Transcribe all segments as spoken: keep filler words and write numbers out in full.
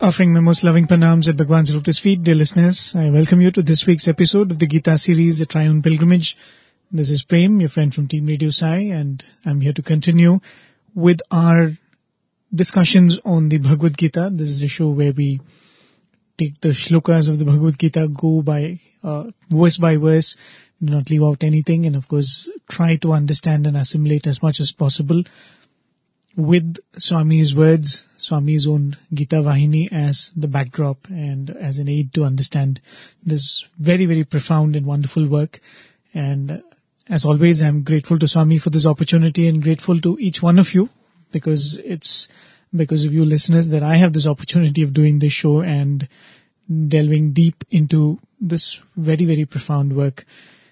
Offering my most loving pranams at Bhagwan's lotus feet, dear listeners, I welcome you to this week's episode of the Gita series, A Triune Pilgrimage. This is Prem, your friend from Team Radio Sai, and I'm here to continue with our discussions on the Bhagavad Gita. This is a show where we take the shlokas of the Bhagavad Gita, go by uh, verse by verse, do not leave out anything, and of course try to understand and assimilate as much as possible with Swami's words, Swami's own Gita Vahini as the backdrop and as an aid to understand this very, very profound and wonderful work. And as always, I'm grateful to Swami for this opportunity and grateful to each one of you, because it's because of you listeners that I have this opportunity of doing this show and delving deep into this very, very profound work.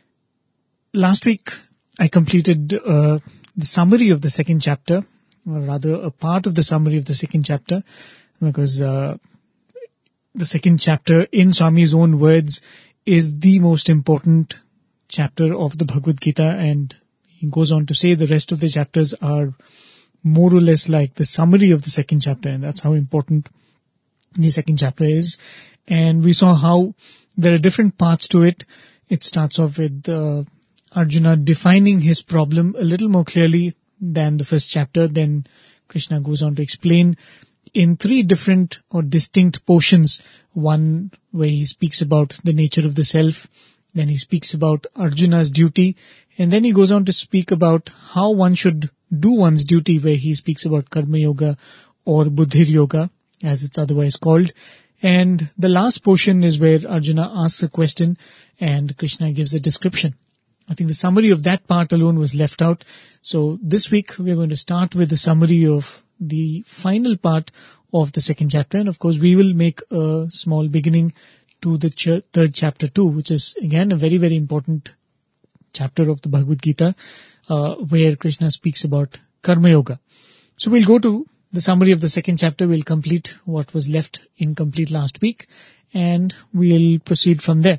Last week, I completed uh, the summary of the second chapter, or rather a part of the summary of the second chapter, because uh, the second chapter, in Swami's own words, is the most important chapter of the Bhagavad Gita, and he goes on to say the rest of the chapters are more or less like the summary of the second chapter, and that's how important the second chapter is. And we saw how there are different parts to it. It starts off with uh, Arjuna defining his problem a little more clearly than the first chapter. Then Krishna goes on to explain in three different or distinct portions. One where he speaks about the nature of the self, then he speaks about Arjuna's duty, and then he goes on to speak about how one should do one's duty, where he speaks about Karma Yoga or Buddhir Yoga, as it's otherwise called. And the last portion is where Arjuna asks a question and Krishna gives a description. I think the summary of that part alone was left out. So this week we're going to start with the summary of the final part of the second chapter. And of course we will make a small beginning to the ch- third chapter too, which is again a very, very important chapter of the Bhagavad Gita, uh, where Krishna speaks about Karma Yoga. So we'll go to the summary of the second chapter. We'll complete what was left incomplete last week, and we'll proceed from there.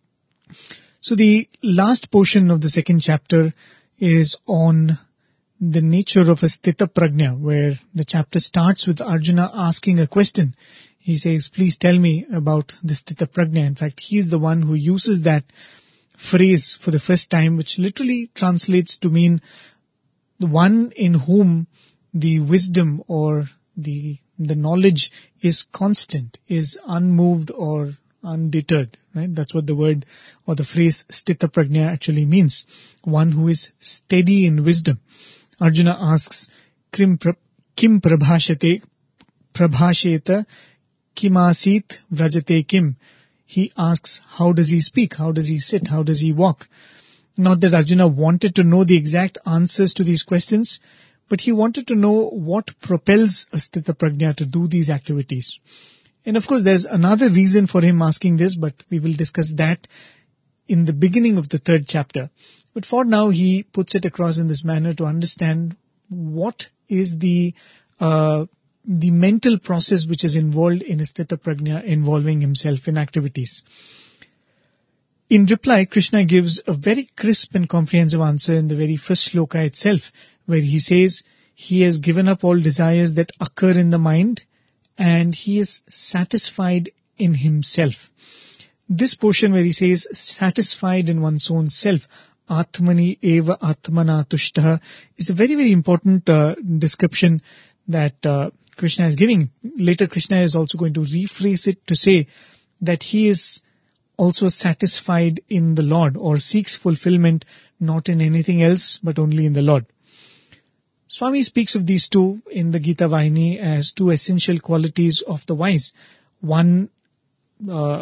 So the last portion of the second chapter is on the nature of a Sthita Prajna, where the chapter starts with Arjuna asking a question. He says, please tell me about the Sthita Prajna. In fact, he is the one who uses that phrase for the first time, which literally translates to mean the one in whom the wisdom or the the knowledge is constant, is unmoved or undeterred, right? That's what the word or the phrase Sthita Prajna actually means. One who is steady in wisdom. Arjuna asks, Kim, pra- kim prabhashate prabhasheta kimasit vrajate kim. He asks, how does he speak? How does he sit? How does he walk? Not that Arjuna wanted to know the exact answers to these questions, but he wanted to know what propels a Sthita Prajna to do these activities. And of course, there's another reason for him asking this, but we will discuss that in the beginning of the third chapter. But for now, he puts it across in this manner to understand what is the uh, the mental process which is involved in a Sthita Prajna involving himself in activities. In reply, Krishna gives a very crisp and comprehensive answer in the very first shloka itself, where he says he has given up all desires that occur in the mind, and he is satisfied in himself. This portion where he says satisfied in one's own self, Atmani eva atmana tushtaha, is a very, very important uh, description that uh, Krishna is giving. Later Krishna is also going to rephrase it to say that he is also satisfied in the Lord, or seeks fulfillment not in anything else but only in the Lord. Swami speaks of these two in the Gita Vahini as two essential qualities of the wise. One, uh,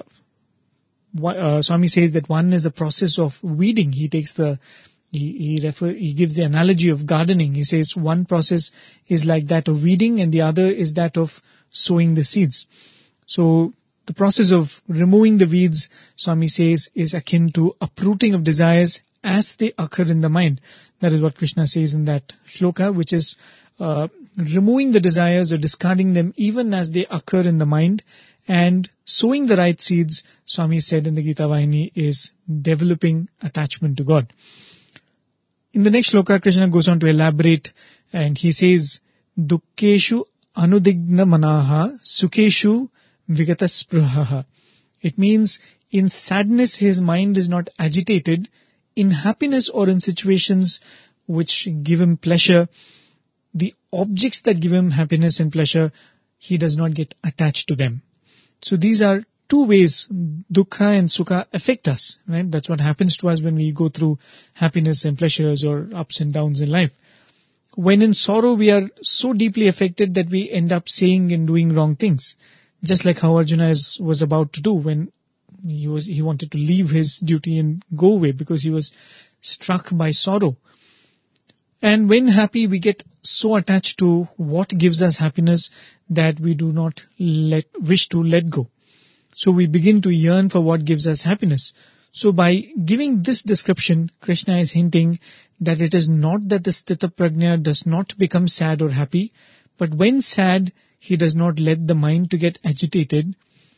uh, Swami says that one is the process of weeding. He takes the, he, he refer, he gives the analogy of gardening. He says one process is like that of weeding and the other is that of sowing the seeds. So the process of removing the weeds, Swami says, is akin to uprooting of desires as they occur in the mind. That is what Krishna says in that shloka, which is uh, removing the desires or discarding them even as they occur in the mind, and sowing the right seeds, Swami said in the Gita Vahini, is developing attachment to God. In the next shloka, Krishna goes on to elaborate, and he says, Dukkeshu anudigna manaha sukeshu vigataspruhaha. It means in sadness his mind is not agitated. In happiness or in situations which give him pleasure, the objects that give him happiness and pleasure, he does not get attached to them. So these are two ways dukkha and sukha affect us, right? That's what happens to us when we go through happiness and pleasures or ups and downs in life. When in sorrow, we are so deeply affected that we end up saying and doing wrong things. Just like how Arjuna is, was about to do when he was he wanted to leave his duty and go away because he was struck by sorrow. And when happy, we get so attached to what gives us happiness that we do not let wish to let go. So we begin to yearn for what gives us happiness. So by giving this description, Krishna is hinting that it is not that the Sthita Prajna does not become sad or happy, but when sad, he does not let the mind to get agitated.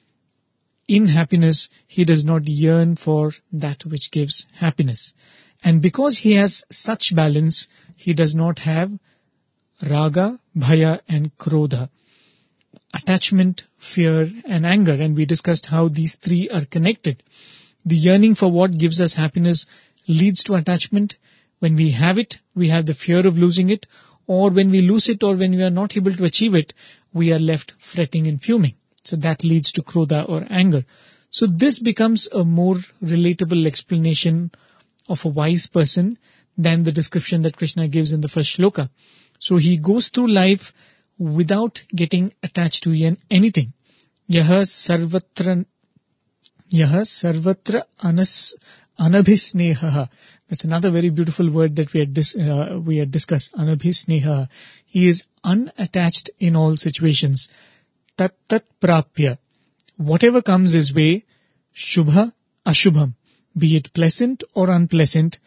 In happiness, he does not yearn for that which gives happiness. And because he has such balance, he does not have raga, bhaya and krodha, attachment, fear and anger. And we discussed how these three are connected. The yearning for what gives us happiness leads to attachment. When we have it, we have the fear of losing it. Or when we lose it or when we are not able to achieve it, we are left fretting and fuming. So that leads to krodha or anger. So this becomes a more relatable explanation of a wise person than the description that Krishna gives in the first shloka. So he goes through life without getting attached to anything. Yaha sarvatra, yaha sarvatra anas, anabhisneha. That's another very beautiful word that we had, dis, uh, we had discussed. Anabhisneha. He is unattached in all situations. Tat tat prapya. Whatever comes his way, shubha ashubham, be it pleasant or unpleasant,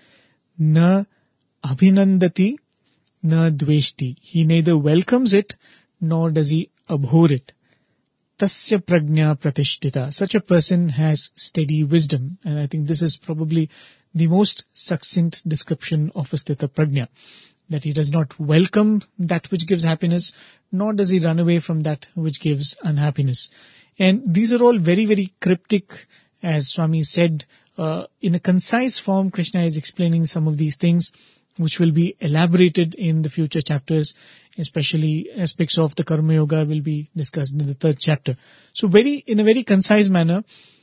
na abhinandati, na dveshti. He neither welcomes it nor does he abhor it. Tasya prajna pratishtita. Such a person has steady wisdom. And I think this is probably the most succinct description of a sthita prajna. That he does not welcome that which gives happiness, nor does he run away from that which gives unhappiness. And these are all very, very cryptic, as Swami said. Uh, in a concise form, Krishna is explaining some of these things, which will be elaborated in the future chapters, especially aspects of the Karma Yoga will be discussed in the third chapter. So very, in a very concise manner,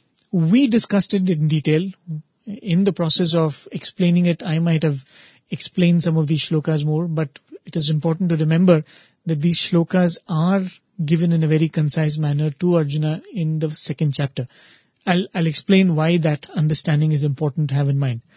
we discussed it in detail. In the process of explaining it, I might have explained some of these shlokas more, but it is important to remember that these shlokas are given in a very concise manner to Arjuna in the second chapter. I'll, I'll explain why that understanding is important to have in mind.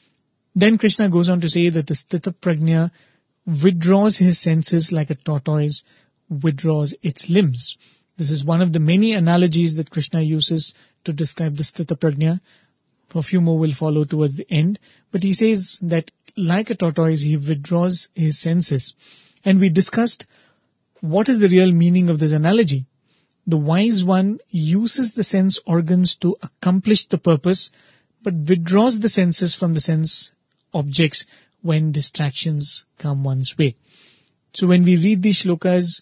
Then Krishna goes on to say that the Sthita Prajna withdraws his senses like a tortoise withdraws its limbs. This is one of the many analogies that Krishna uses to describe the Sthita Prajna. A few more will follow towards the end. But he says that like a tortoise, he withdraws his senses. And we discussed what is the real meaning of this analogy. The wise one uses the sense organs to accomplish the purpose, but withdraws the senses from the sense objects when distractions come one's way. So when we read these shlokas,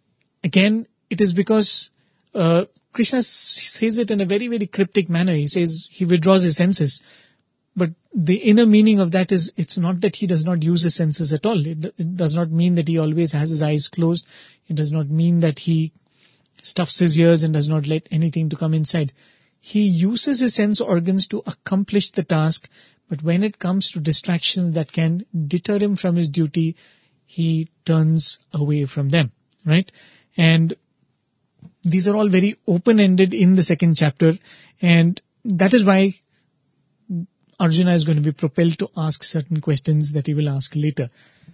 again, it is because uh, Krishna says it in a very, very cryptic manner. He says he withdraws his senses. But the inner meaning of that is, it's not that he does not use his senses at all. It, it does not mean that he always has his eyes closed. It does not mean that he stuffs his ears and does not let anything to come inside. He uses his sense organs to accomplish the task, but when it comes to distractions that can deter him from his duty, he turns away from them, right? And these are all very open-ended in the second chapter, and that is why Arjuna is going to be propelled to ask certain questions that he will ask later.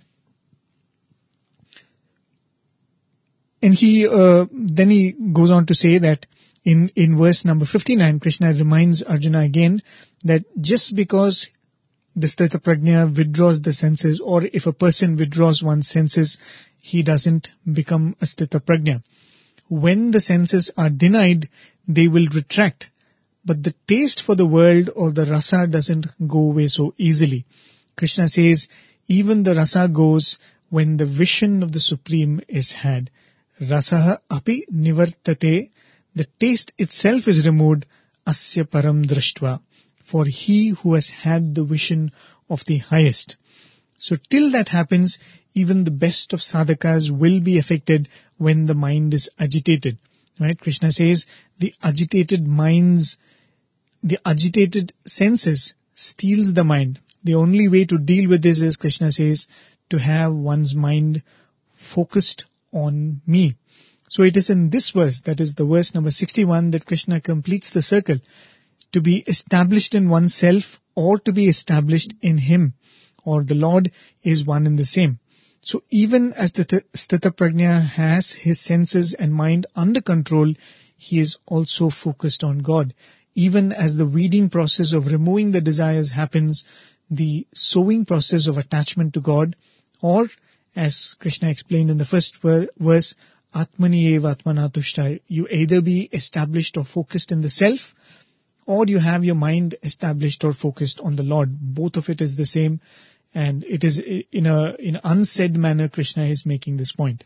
And he uh, then he goes on to say that in, in verse number fifty-nine, Krishna reminds Arjuna again that just because the Sthita Prajna withdraws the senses, or if a person withdraws one's senses, he doesn't become a Sthita Prajna. When the senses are denied, they will retract. But the taste for the world or the rasa doesn't go away so easily. Krishna says, even the rasa goes when the vision of the Supreme is had. Rasaha api nivartate The taste itself is removed, asya param drashtva, for he who has had the vision of the highest. So till that happens, even the best of sadhakas will be affected when the mind is agitated. Right? Krishna says the agitated minds, the agitated senses steals the mind. The only way to deal with this is, Krishna says, to have one's mind focused on me. So it is in this verse, that is the verse number sixty-one, that Krishna completes the circle. To be established in oneself or to be established in him or the Lord is one and the same. So even as the th- Sthita Prajna has his senses and mind under control, he is also focused on God. Even as the weeding process of removing the desires happens, the sowing process of attachment to God, or as Krishna explained in the first ver- verse, Atmani eva atmana tushta, you either be established or focused in the self, or you have your mind established or focused on the Lord. Both of it is the same. And it is in a in unsaid manner Krishna is making this point.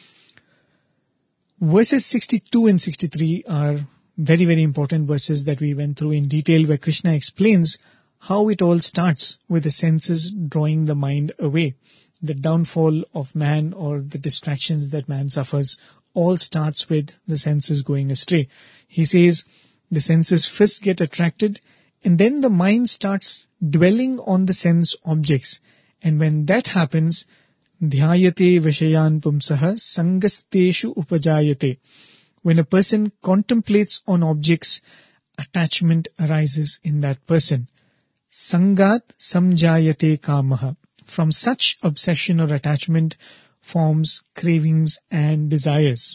Verses sixty-two and sixty-three are very, very important verses that we went through in detail, where Krishna explains how it all starts with the senses drawing the mind away. The downfall of man or the distractions that man suffers all starts with the senses going astray. He says the senses first get attracted, and then the mind starts dwelling on the sense objects. And when that happens, dhyayate vishayan pumsaha sangasteshu upajayate. When a person contemplates on objects, attachment arises in that person. Sangat samjayate kamaha. From such obsession or attachment forms cravings and desires.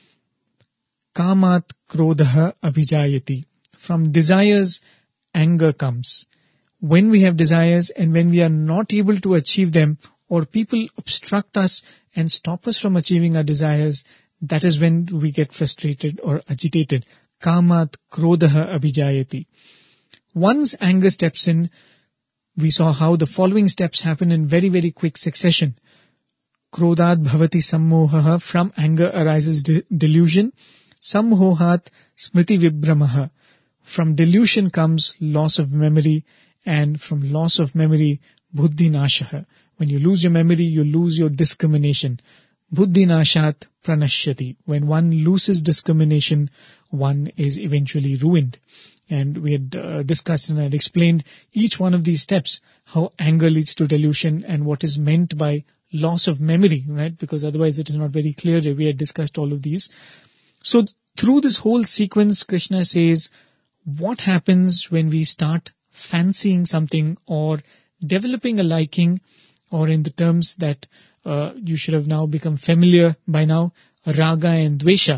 Kamat krodha abhijayati. From desires, anger comes. When we have desires and when we are not able to achieve them, or people obstruct us and stop us from achieving our desires, that is when we get frustrated or agitated. Kamat krodha abhijayati. Once anger steps in, we saw how the following steps happen in very, very quick succession. Krodhat bhavati sammohaha. From anger arises de- delusion. Sammohat smriti vibhramaha. From delusion comes loss of memory, and from loss of memory, buddhi nashaha. When you lose your memory, you lose your discrimination. Buddhi nashat pranashyati. When one loses discrimination, one is eventually ruined. And we had uh, discussed and I had explained each one of these steps, how anger leads to delusion and what is meant by loss of memory, right? Because otherwise it is not very clear. We had discussed all of these. So through this whole sequence, Krishna says, what happens when we start fancying something or developing a liking, or in the terms that uh, you should have now become familiar by now, raga and dvesha.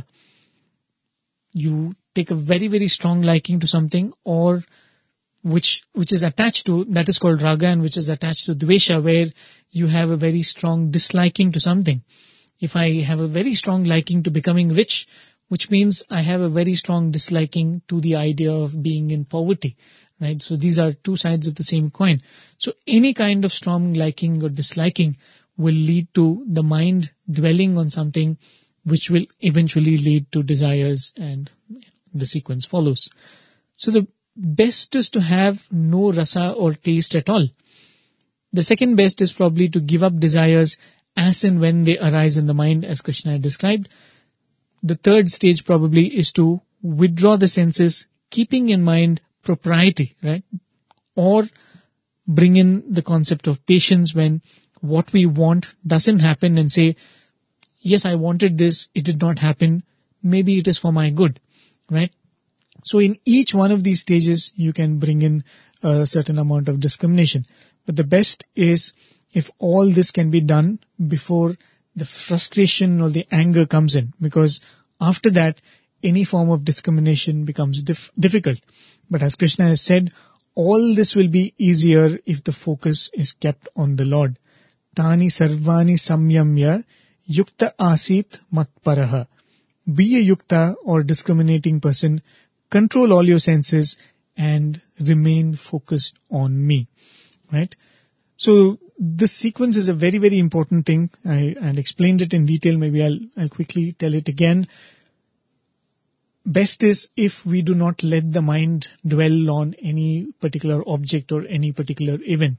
You take a very, very strong liking to something, or which which is attached to, that is called raga, and which is attached to dvesha, where you have a very strong disliking to something. If I have a very strong liking to becoming rich, which means I have a very strong disliking to the idea of being in poverty, right? So these are two sides of the same coin. So any kind of strong liking or disliking will lead to the mind dwelling on something, which will eventually lead to desires, and the sequence follows. So the best is to have no rasa or taste at all. The second best is probably to give up desires as and when they arise in the mind, as Krishna had described. The third stage probably is to withdraw the senses, keeping in mind propriety, right? Or bring in the concept of patience when what we want doesn't happen, and say, yes, I wanted this, it did not happen, maybe it is for my good, right? So in each one of these stages, you can bring in a certain amount of discrimination. But the best is if all this can be done before the frustration or the anger comes in, because after that, any form of discrimination becomes dif- difficult. But as Krishna has said, all this will be easier if the focus is kept on the Lord. Tani sarvani samyamya yukta asit matparaha. Be a yukta or discriminating person, control all your senses and remain focused on me, right? So this sequence is a very, very important thing. I, I explained it in detail. Maybe I'll, I'll quickly tell it again. best is if we do not let the mind dwell on any particular object or any particular event.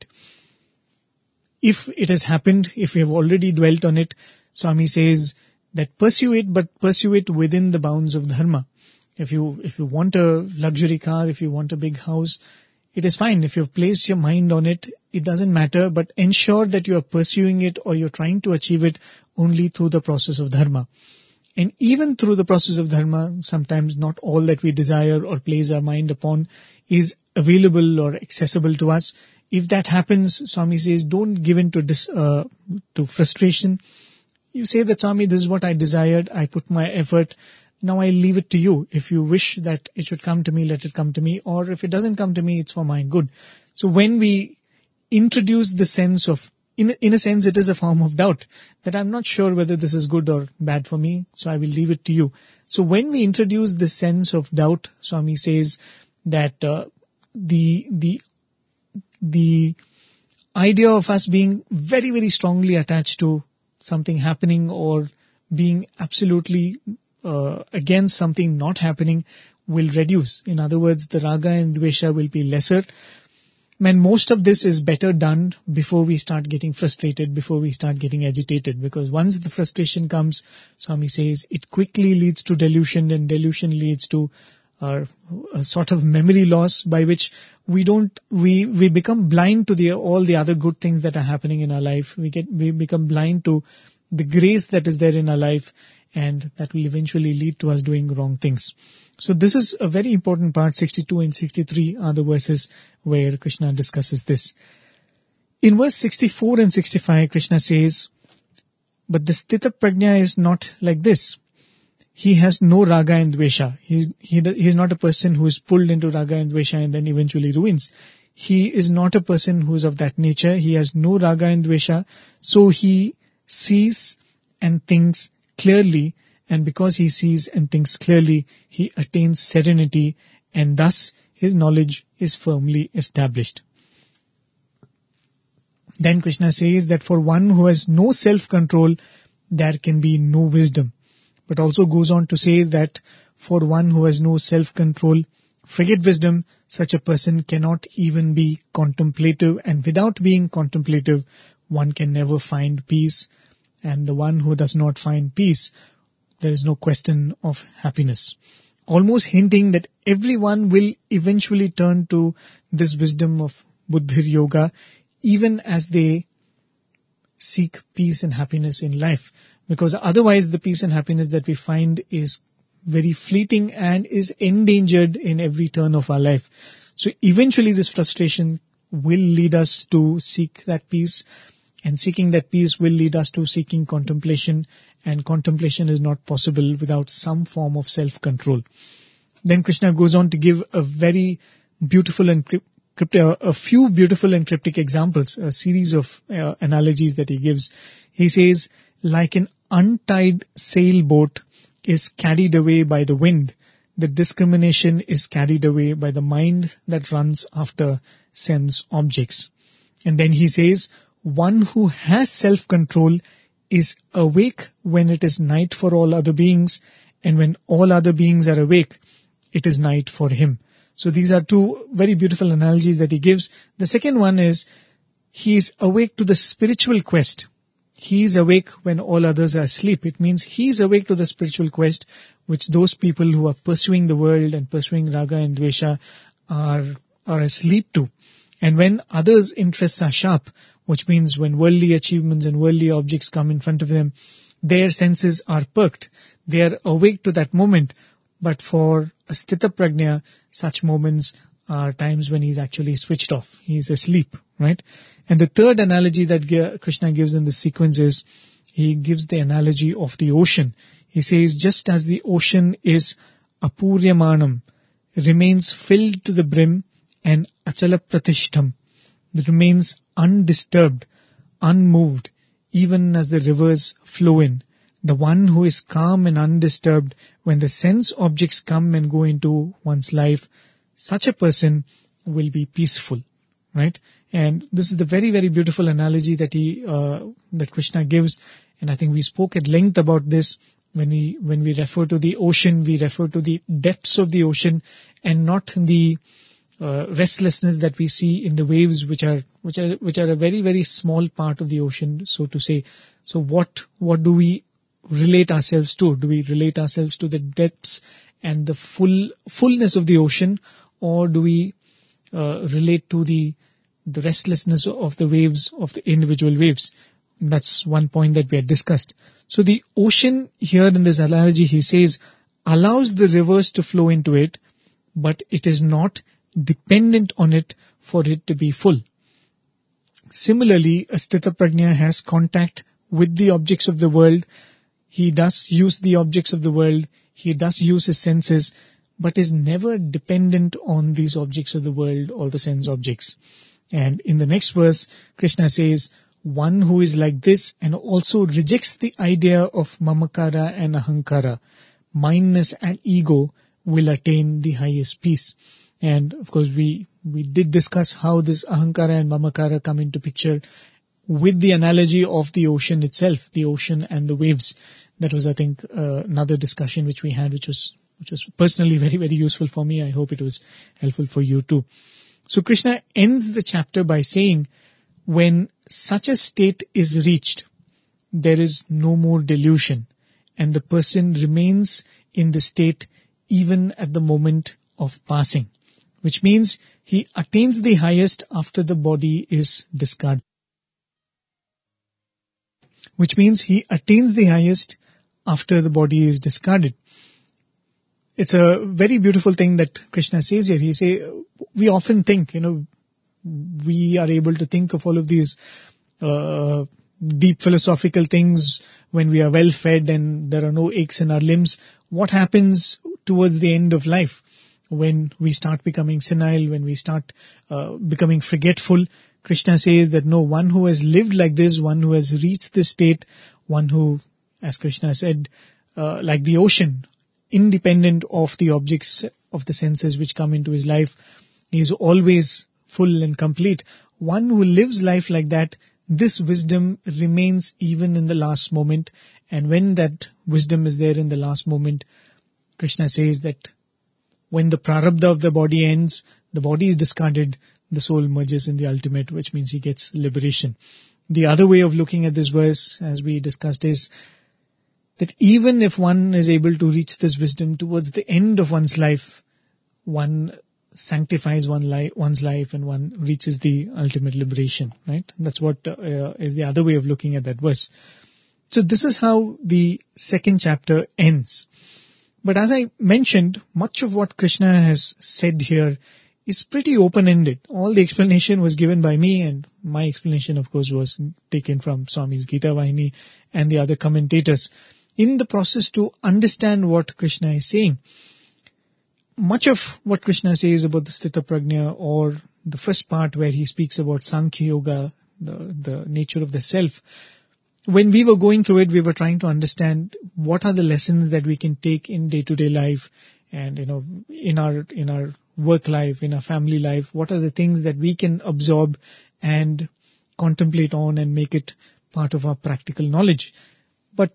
If it has happened, if we have already dwelt on it, Swami says that pursue it, but pursue it within the bounds of dharma. If you if you want a luxury car, if you want a big house, it is fine. If you've placed your mind on it, it doesn't matter, but ensure that you are pursuing it or you're trying to achieve it only through the process of dharma. And even through the process of dharma, sometimes not all that we desire or place our mind upon is available or accessible to us. If that happens, Swami says, don't give in to, dis, uh, to frustration. You say that, Swami, this is what I desired. I put my effort. Now I leave it to you. If you wish that it should come to me, let it come to me. Or if it doesn't come to me, it's for my good. So when we introduce the sense of, in, in a sense, it is a form of doubt that I'm not sure whether this is good or bad for me. So I will leave it to you. So when we introduce the sense of doubt, Swami says that uh, the, the, the idea of us being very, very strongly attached to something happening or being absolutely uh, against something not happening will reduce. In other words, the raga and dvesha will be lesser. And most of this is better done before we start getting frustrated, before we start getting agitated. Because once the frustration comes, Swami says, it quickly leads to delusion, and delusion leads to uh, a sort of memory loss by which we don't, we, we become blind to the, all the other good things that are happening in our life. We get, we become blind to the grace that is there in our life, and that will eventually lead to us doing wrong things. So this is a very important part. sixty-two and sixty-three are the verses where Krishna discusses this. In verse sixty-four and sixty-five, Krishna says, but the Sthita Prajna is not like this. He has no raga and dvesha. He, he, he is not a person who is pulled into raga and dvesha and then eventually ruins. He is not a person who is of that nature. He has no raga and dvesha. So he sees and thinks clearly, and because he sees and thinks clearly, he attains serenity, and thus his knowledge is firmly established. Then Krishna says that for one who has no self-control, there can be no wisdom. But also goes on to say that for one who has no self-control, forget wisdom, such a person cannot even be contemplative, and without being contemplative, one can never find peace. And the one who does not find peace, there is no question of happiness. Almost hinting that everyone will eventually turn to this wisdom of Buddhir Yoga, even as they seek peace and happiness in life. Because otherwise the peace and happiness that we find is very fleeting and is endangered in every turn of our life. So eventually this frustration will lead us to seek that peace. And seeking that peace will lead us to seeking contemplation, and contemplation is not possible without some form of self-control. Then Krishna goes on to give a very beautiful and crypt- a few beautiful and cryptic examples, a series of uh, analogies that he gives. He says, like an untied sailboat is carried away by the wind, the discrimination is carried away by the mind that runs after sense objects. And then he says, one who has self-control is awake when it is night for all other beings, and when all other beings are awake, it is night for him. So these are two very beautiful analogies that he gives. The second one is, he is awake to the spiritual quest. He is awake when all others are asleep. It means he is awake to the spiritual quest, which those people who are pursuing the world and pursuing raga and dvesha are, are asleep to. And when others' interests are sharp, which means when worldly achievements and worldly objects come in front of them, their senses are perked. They are awake to that moment. But for a Sthita Prajna, such moments are times when he's actually switched off. He's asleep, right? And the third analogy that Krishna gives in this sequence is, he gives the analogy of the ocean. He says, just as the ocean is apuryamanam, remains filled to the brim, and achala pratishtham, remains undisturbed, unmoved, even as the rivers flow in. The one who is calm and undisturbed when the sense objects come and go into one's life, such a person will be peaceful, right? And this is the very, very beautiful analogy that he, uh, that Krishna gives. And I think we spoke at length about this. when we when we refer to the ocean, we refer to the depths of the ocean and not the uh, restlessness that we see in the waves, which are which are which are a very very small part of the ocean, so to say. So what what do we relate ourselves to? Do we relate ourselves to the depths and the full fullness of the ocean, or do we uh, relate to the the restlessness of the waves, of the individual waves? That's one point that we had discussed. So the ocean here in this analogy, he says, allows the rivers to flow into it, but it is not dependent on it for it to be full. Similarly, a Sthita Prajna has contact with the objects of the world. He does use the objects of the world. He does use his senses, but is never dependent on these objects of the world or the sense objects. And in the next verse, Krishna says, one who is like this and also rejects the idea of mamakara and ahankara, mindness and ego, will attain the highest peace. And of course, we, we did discuss how this ahankara and mamakara come into picture with the analogy of the ocean itself, the ocean and the waves. That was, I think, uh, another discussion which we had, which was which was personally very, very useful for me. I hope it was helpful for you too. So Krishna ends the chapter by saying, when such a state is reached, there is no more delusion, and the person remains in the state even at the moment of passing, which means he attains the highest after the body is discarded. Which means he attains the highest after the body is discarded. It's a very beautiful thing that Krishna says here. He say, we often think, you know, we are able to think of all of these uh, deep philosophical things when we are well fed and there are no aches in our limbs. What happens towards the end of life when we start becoming senile, when we start uh, becoming forgetful? Krishna says that no, one who has lived like this, one who has reached this state, one who, as Krishna said, uh, like the ocean, independent of the objects of the senses which come into his life, he is always full and complete. One who lives life like that, this wisdom remains even in the last moment. And when that wisdom is there in the last moment, Krishna says that when the prarabdha of the body ends, the body is discarded, the soul merges in the ultimate, which means he gets liberation. The other way of looking at this verse, as we discussed, is that even if one is able to reach this wisdom towards the end of one's life, one sanctifies one li- one's life and one reaches the ultimate liberation, right? That's what uh, is the other way of looking at that verse. So this is how the second chapter ends. But as I mentioned, much of what Krishna has said here is pretty open-ended. All the explanation was given by me, and my explanation, of course, was taken from Swami's Gita Vahini and the other commentators. In the process to understand what Krishna is saying, much of what Krishna says about the Sthita Prajna, or the first part where he speaks about Sankhya Yoga, the, the nature of the self, when we were going through it, we were trying to understand what are the lessons that we can take in day-to-day life and, you know, in our in our work life, in our family life. What are the things that we can absorb and contemplate on and make it part of our practical knowledge? But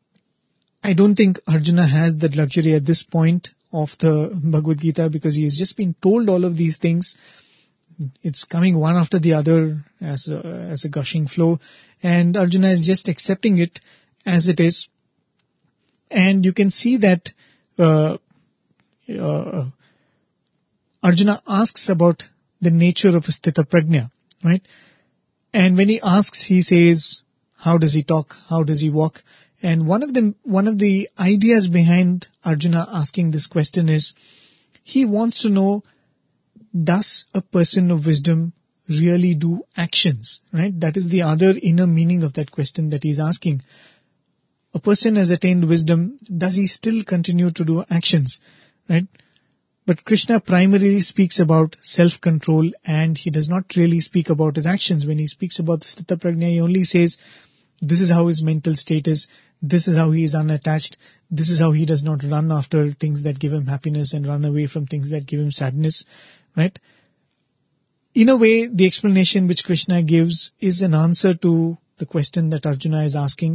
I don't think Arjuna has that luxury at this point of the Bhagavad Gita, because he has just been told all of these things. It's coming one after the other as a, as a gushing flow, and Arjuna is just accepting it as it is. And you can see that uh, uh, Arjuna asks about the nature of a Sthita Prajna, right? And when he asks, he says, how does he talk? How does he walk? And one of the one of the ideas behind Arjuna asking this question is, he wants to know, does a person of wisdom really do actions, right? That is the other inner meaning of that question that he is asking. A person has attained wisdom, does he still continue to do actions, right? But Krishna primarily speaks about self-control, and he does not really speak about his actions. When he speaks about the Sthita Prajna, he only says, this is how his mental state is, this is how he is unattached, this is how he does not run after things that give him happiness and run away from things that give him sadness, right? In a way, the explanation which Krishna gives is an answer to the question that Arjuna is asking,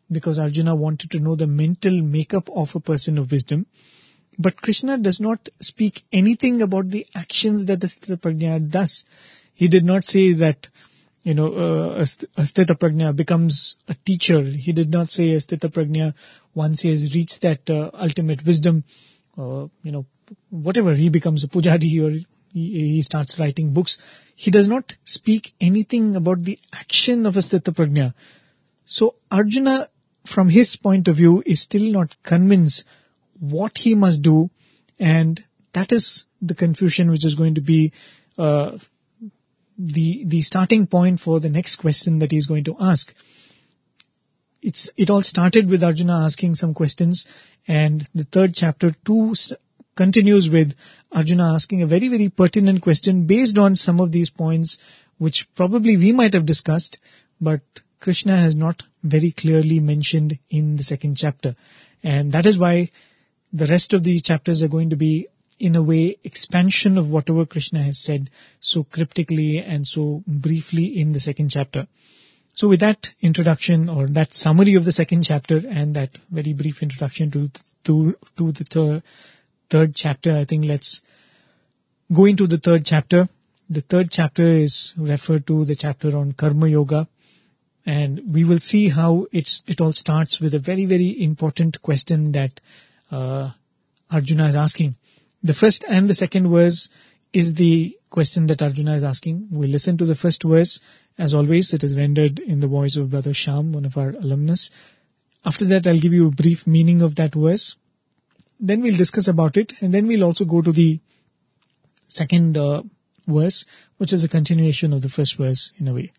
because Arjuna wanted to know the mental makeup of a person of wisdom. But Krishna does not speak anything about the actions that the Sthita Prajna does. He did not say that, you know, uh, a Sthita Prajna becomes a teacher. He did not say a Sthita Prajna, once he has reached that uh, ultimate wisdom, uh, you know, whatever, he becomes a pujari or he, he starts writing books. He does not speak anything about the action of a Sthita Prajna. So Arjuna, from his point of view, is still not convinced what he must do, and that is the confusion which is going to be uh, the the starting point for the next question that he is going to ask. It's it all started with Arjuna asking some questions, and the third chapter too st- continues with Arjuna asking a very very pertinent question based on some of these points which probably we might have discussed, but Krishna has not very clearly mentioned in the second chapter, and that is why the rest of these chapters are going to be, in a way, expansion of whatever Krishna has said so cryptically and so briefly in the second chapter. So with that introduction, or that summary of the second chapter and that very brief introduction to to, to the thir- third chapter, I think let's go into the third chapter. The third chapter is referred to the chapter on Karma Yoga, and we will see how it's it all starts with a very, very important question that Uh, Arjuna is asking. The first and the second verse is the question that Arjuna is asking. We'll listen to the first verse. As always, it is rendered in the voice of Brother Shyam, one of our alumnus. After that, I'll give you a brief meaning of that verse. Then we'll discuss about it, and then we'll also go to the second uh, verse, which is a continuation of the first verse in a way.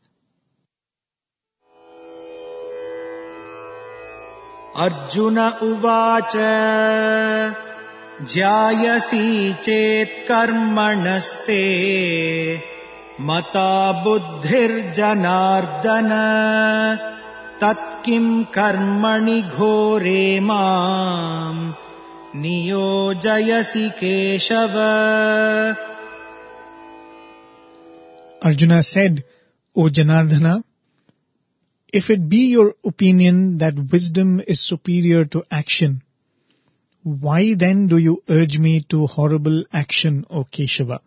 Arjun उवाच ध्यायसि चेत् कर्मणस्ते मता बुद्धिर्जनार्दन तत्किं कर्मणि घोरे माम् नियोजयसि Keshav. Arjuna said, O Janardhana, if it be your opinion that wisdom is superior to action, why then do you urge me to horrible action, O Keshava?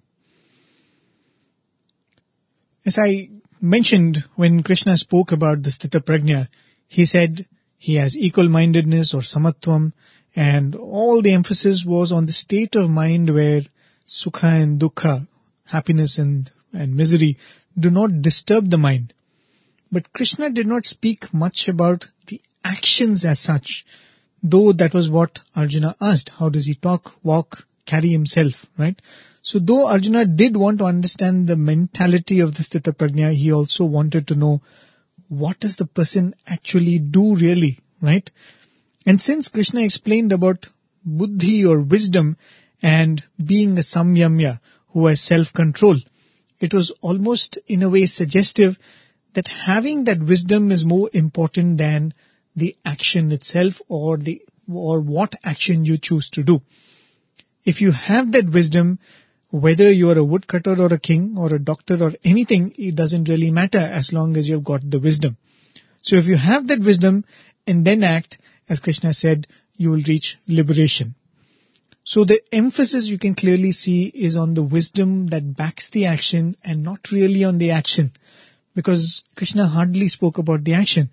As I mentioned, when Krishna spoke about the Sthita Prajna, he said he has equal-mindedness or samatvam, and all the emphasis was on the state of mind where sukha and dukkha, happiness and, and misery, do not disturb the mind. But Krishna did not speak much about the actions as such, though that was what Arjuna asked. How does he talk, walk, carry himself, right? So though Arjuna did want to understand the mentality of the Sthita Prajna, he also wanted to know what does the person actually do really, right? And since Krishna explained about buddhi or wisdom and being a samyamya who has self-control, it was almost in a way suggestive that having that wisdom is more important than the action itself or the or what action you choose to do. If you have that wisdom, whether you are a woodcutter or a king or a doctor or anything, it doesn't really matter as long as you've got the wisdom. So if you have that wisdom and then act, as Krishna said, you will reach liberation. So the emphasis you can clearly see is on the wisdom that backs the action and not really on the action, because Krishna hardly spoke about the action.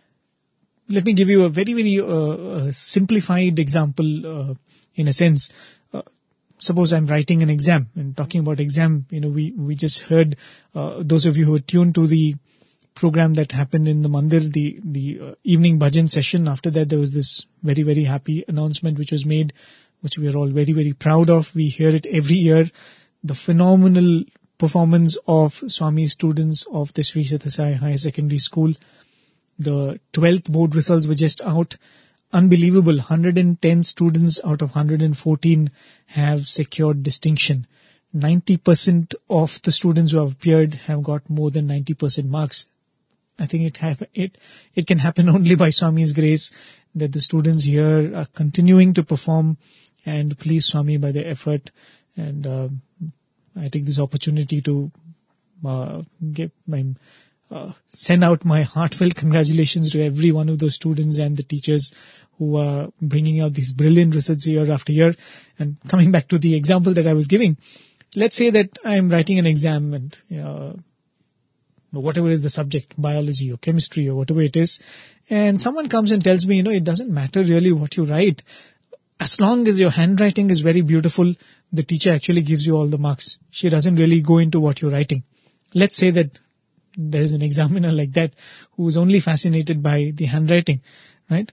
Let me give you a very, very uh, uh, simplified example uh, in a sense. Uh, suppose I'm writing an exam, and talking about exam, you know, we, we just heard, uh, those of you who are tuned to the program that happened in the mandir, the, the uh, evening bhajan session. After that, there was this very, very happy announcement which was made, which we are all very, very proud of. We hear it every year. The phenomenal performance of Swami students of the Sri Sathya Sai Higher Secondary School. The twelfth board results were just out. Unbelievable. one hundred ten students out of one hundred fourteen have secured distinction. ninety percent of the students who have appeared have got more than ninety percent marks. I think it have, it it can happen only by Swami's grace that the students here are continuing to perform and please Swami by their effort. And uh, I take this opportunity to uh, give my uh, send out my heartfelt congratulations to every one of those students and the teachers who are bringing out these brilliant results year after year. And coming back to the example that I was giving, let's say that I'm writing an exam and uh, whatever is the subject, biology or chemistry or whatever it is, and someone comes and tells me, you know, it doesn't matter really what you write. As long as your handwriting is very beautiful, the teacher actually gives you all the marks. She doesn't really go into what you're writing. Let's say that there is an examiner like that who is only fascinated by the handwriting, right?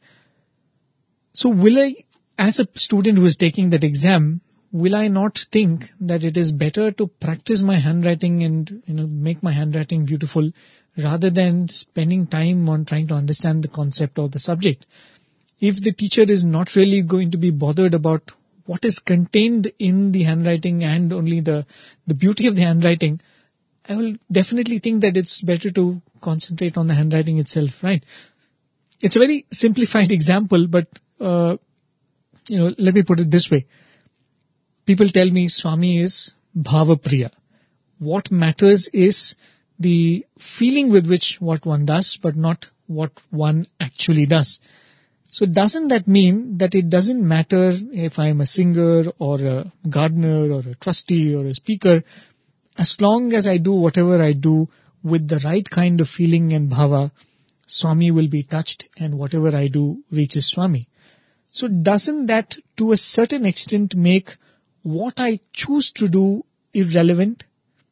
So will I, as a student who is taking that exam, will I not think that it is better to practice my handwriting and, you know, make my handwriting beautiful rather than spending time on trying to understand the concept or the subject? If the teacher is not really going to be bothered about what is contained in the handwriting and only the, the beauty of the handwriting, I will definitely think that it's better to concentrate on the handwriting itself, right? It's a very simplified example, but, uh, you know, let me put it this way. People tell me Swami is bhava-priya. What matters is the feeling with which what one does, but not what one actually does. So doesn't that mean that it doesn't matter if I'm a singer or a gardener or a trustee or a speaker, as long as I do whatever I do with the right kind of feeling and bhava, Swami will be touched and whatever I do reaches Swami. So doesn't that to a certain extent make what I choose to do irrelevant?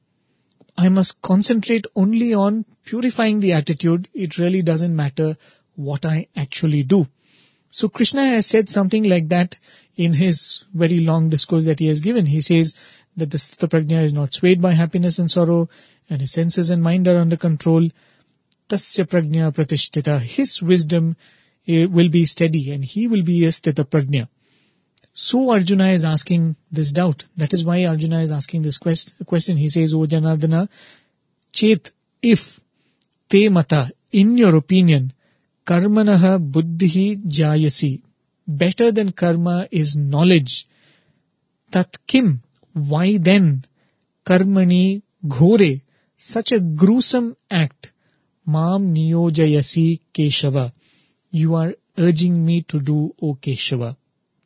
I must concentrate only on purifying the attitude. It really doesn't matter what I actually do. So Krishna has said something like that in his very long discourse that he has given. He says that the Sthita Prajna is not swayed by happiness and sorrow, and his senses and mind are under control. Tasya Prajna Pratishtita. His wisdom uh, will be steady and he will be a Sthita Prajna. So Arjuna is asking this doubt. That is why Arjuna is asking this quest- question. He says, O Janardana, Chet, if, te mata, in your opinion, karmanaha buddhihi jayasi, better than karma is knowledge. Tat kim, why then, karmani ghore, such a gruesome act, mam niyojayasi Keshava, you are urging me to do, O Keshava.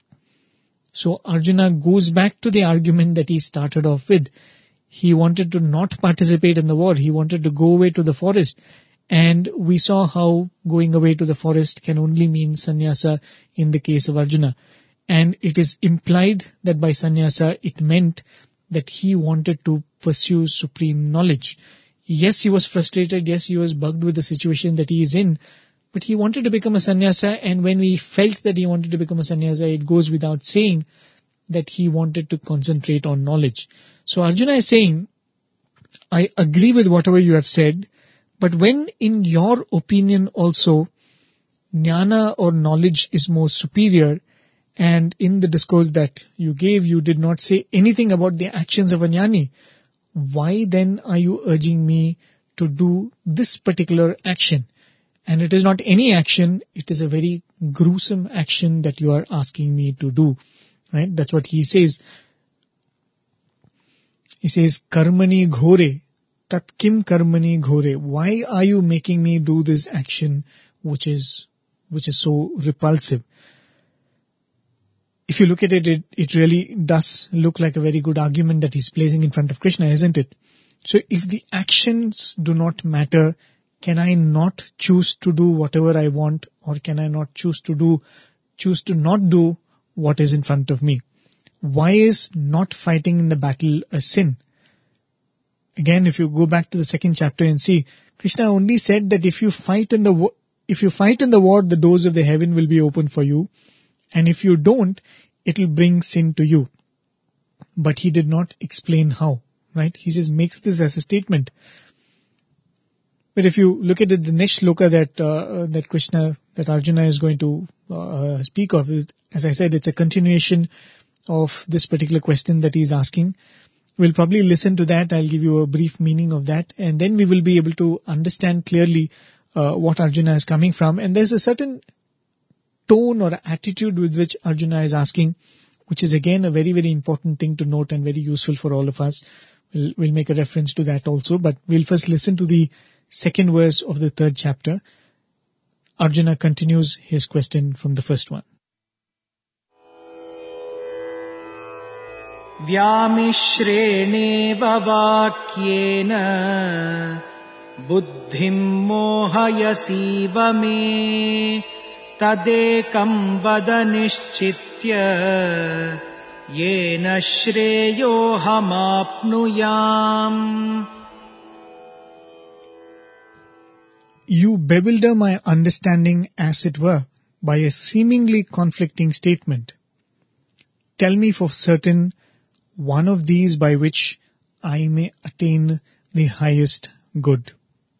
So Arjuna goes back to the argument that he started off with. He wanted to not participate in the war. He wanted to go away to the forest. And we saw how going away to the forest can only mean sannyasa in the case of Arjuna. And it is implied that by sannyasa it meant that he wanted to pursue supreme knowledge. Yes, he was frustrated. Yes, he was bugged with the situation that he is in. But he wanted to become a sannyasa, and when we felt that he wanted to become a sannyasa, it goes without saying that he wanted to concentrate on knowledge. So Arjuna is saying, I agree with whatever you have said, but when in your opinion also, jnana or knowledge is more superior, and in the discourse that you gave, you did not say anything about the actions of a jnani, why then are you urging me to do this particular action? And it is not any action, it is a very gruesome action that you are asking me to do. Right? That's what he says. He says, Karmani ghore, tat kim karmani ghore. Why are you making me do this action which is which is so repulsive? If you look at it, it, it really does look like a very good argument that he's placing in front of Krishna, isn't it? So if the actions do not matter, can I not choose to do whatever I want, or can I not choose to do, choose to not do what is in front of me? Why is not fighting in the battle a sin? Again, if you go back to the second chapter and see, Krishna only said that if you fight in the war, if you fight in the war, the doors of the heaven will be open for you, and if you don't, it will bring sin to you. But he did not explain how, right? He just makes this as a statement. But if you look at it, the next shloka that uh, that Krishna, that Arjuna is going to uh, speak of, is, as I said, it's a continuation of this particular question that he is asking. We'll probably listen to that. I'll give you a brief meaning of that, and then we will be able to understand clearly uh, what Arjuna is coming from. And there's a certain tone or attitude with which Arjuna is asking, which is again a very, very important thing to note and very useful for all of us. We'll, we'll make a reference to that also, but we'll first listen to the second verse of the third chapter, Arjuna continues his question from the first one. Vyamishrenev vakyena buddhim mohayasiva me tadekam vada nishchitya yena shreyo hamapnuyam. You bewilder my understanding, as it were, by a seemingly conflicting statement. Tell me for certain one of these by which I may attain the highest good.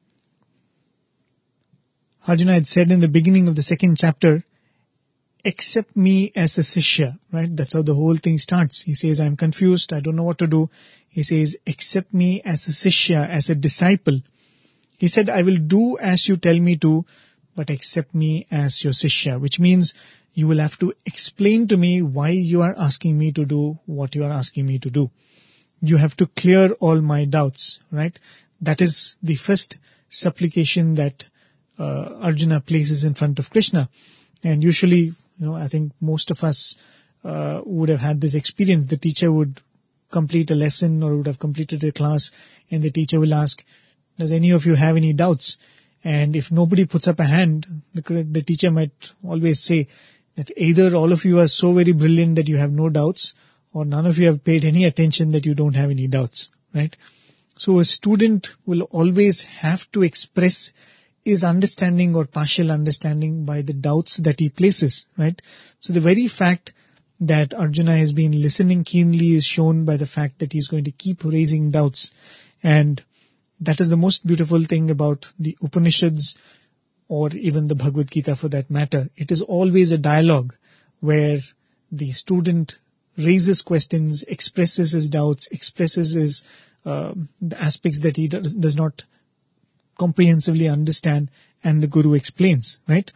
Arjuna had said in the beginning of the second chapter, accept me as a Sishya, right? That's how the whole thing starts. He says, I'm confused, I don't know what to do. He says, accept me as a Sishya, as a disciple. He said, I will do as you tell me to, but accept me as your Sishya, which means you will have to explain to me why you are asking me to do what you are asking me to do. You have to clear all my doubts, right? That is the first supplication that uh, Arjuna places in front of Krishna. And usually, you know, I think most of us uh, would have had this experience. The teacher would complete a lesson or would have completed a class, and the teacher will ask, does any of you have any doubts? And if nobody puts up a hand, the, the teacher might always say that either all of you are so very brilliant that you have no doubts, or none of you have paid any attention that you don't have any doubts, right? So a student will always have to express his understanding or partial understanding by the doubts that he places, right? So the very fact that Arjuna has been listening keenly is shown by the fact that he's going to keep raising doubts. And that is the most beautiful thing about the Upanishads, or even the Bhagavad Gita for that matter. It is always a dialogue where the student raises questions, expresses his doubts, expresses his uh, the aspects that he does, does not comprehensively understand, and the Guru explains, right?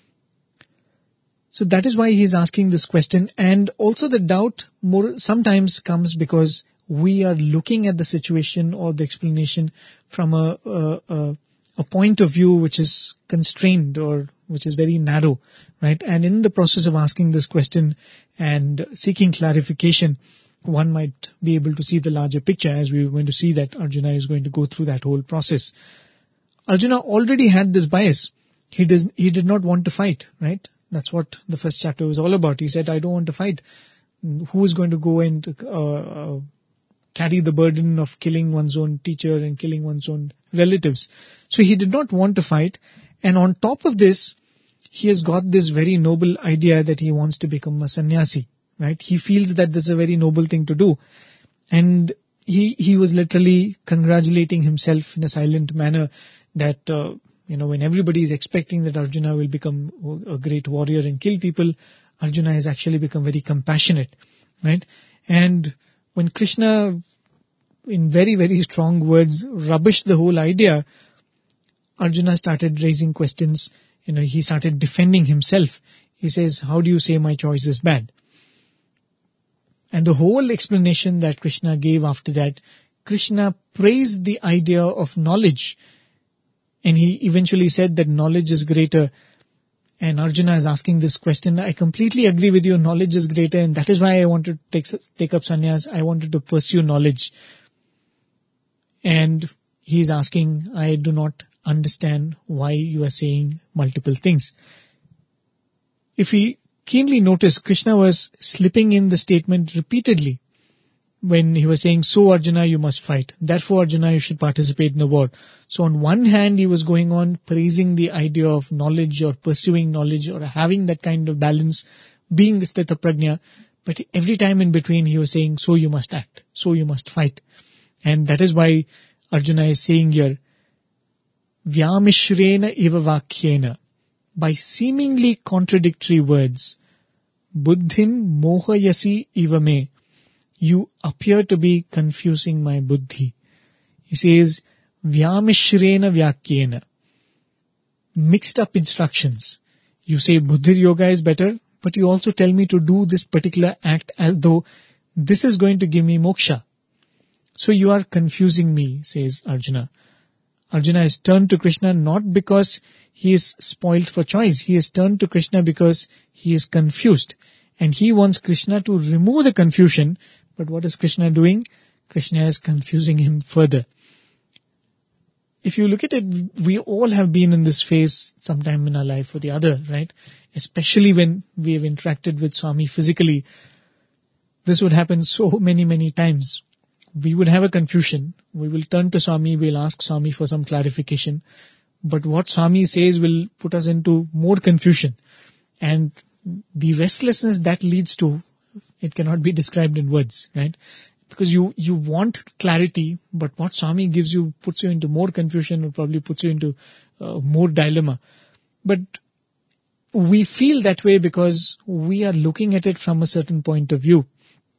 So that is why he is asking this question. And also the doubt more sometimes comes because we are looking at the situation or the explanation from a, a, a, a point of view which is constrained or which is very narrow, right? And in the process of asking this question and seeking clarification, one might be able to see the larger picture, as we are going to see that Arjuna is going to go through that whole process. Arjuna already had this bias. He does, he did not want to fight, right? That's what the first chapter was all about. He said, I don't want to fight. Who is going to go and uh, uh, carry the burden of killing one's own teacher and killing one's own relatives? So he did not want to fight. And on top of this, he has got this very noble idea that he wants to become a sannyasi, right? He feels that this is a very noble thing to do. And he, he was literally congratulating himself in a silent manner that, uh, you know, when everybody is expecting that Arjuna will become a great warrior and kill people, Arjuna has actually become very compassionate, right? And when Krishna, in very, very strong words, rubbished the whole idea, Arjuna started raising questions. You know, he started defending himself. He says, how do you say my choice is bad? And the whole explanation that Krishna gave after that, Krishna praised the idea of knowledge. And he eventually said that knowledge is greater. And Arjuna is asking this question. I completely agree with you. Knowledge is greater. And that is why I wanted to take, take up sannyas. I wanted to pursue knowledge. And he is asking, I do not understand why you are saying multiple things. If we keenly notice, Krishna was slipping in the statement repeatedly when he was saying, so Arjuna, you must fight. Therefore, Arjuna, you should participate in the war. So on one hand, he was going on praising the idea of knowledge or pursuing knowledge or having that kind of balance, being Sthita Prajna. But every time in between, he was saying, so you must act, so you must fight. And that is why Arjuna is saying here, Vyamishrena iva vakyena, by seemingly contradictory words, buddhim mohayasi iva me, you appear to be confusing my buddhi. He says, Vyamishrena vyakyena, mixed up instructions. You say buddhi yoga is better, but you also tell me to do this particular act as though this is going to give me moksha. So you are confusing me, says Arjuna. Arjuna has turned to Krishna not because he is spoilt for choice. He has turned to Krishna because he is confused. And he wants Krishna to remove the confusion. But what is Krishna doing? Krishna is confusing him further. If you look at it, we all have been in this phase sometime in our life or the other, right? Especially when we have interacted with Swami physically. This would happen so many, many times. We would have a confusion. We will turn to Swami, we'll ask Swami for some clarification. But what Swami says will put us into more confusion. And the restlessness that leads to, it cannot be described in words, right? Because you, you want clarity, but what Swami gives you puts you into more confusion or probably puts you into uh, more dilemma. But we feel that way because we are looking at it from a certain point of view.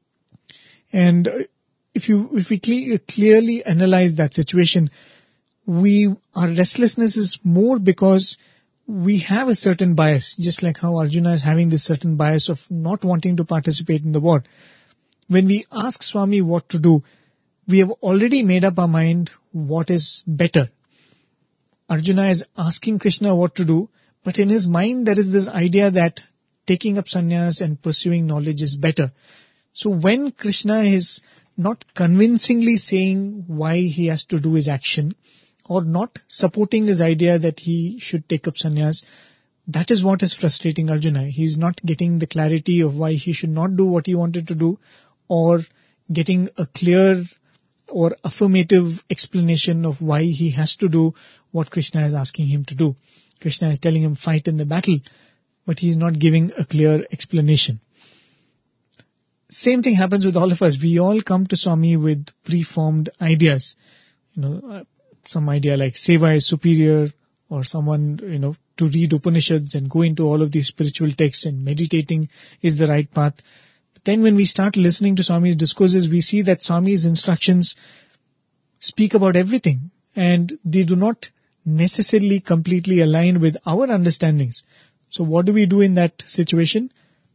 And if you, if we cle- clearly analyze that situation, we, our restlessness is more because we have a certain bias, just like how Arjuna is having this certain bias of not wanting to participate in the war. When we ask Swami what to do, we have already made up our mind what is better. Arjuna is asking Krishna what to do, but in his mind there is this idea that taking up sannyas and pursuing knowledge is better. So when Krishna is not convincingly saying why he has to do his action, or not supporting his idea that he should take up sannyas, that is what is frustrating Arjuna. He is not getting the clarity of why he should not do what he wanted to do, or getting a clear or affirmative explanation of why he has to do what Krishna is asking him to do. Krishna is telling him fight in the battle, but he is not giving a clear explanation. Same thing happens with all of us. We all come to Swami with preformed ideas. You know, uh, some idea like Seva is superior, or someone, you know, to read Upanishads and go into all of these spiritual texts and meditating is the right path. But then when we start listening to Swami's discourses, we see that Swami's instructions speak about everything, and they do not necessarily completely align with our understandings. So what do we do in that situation?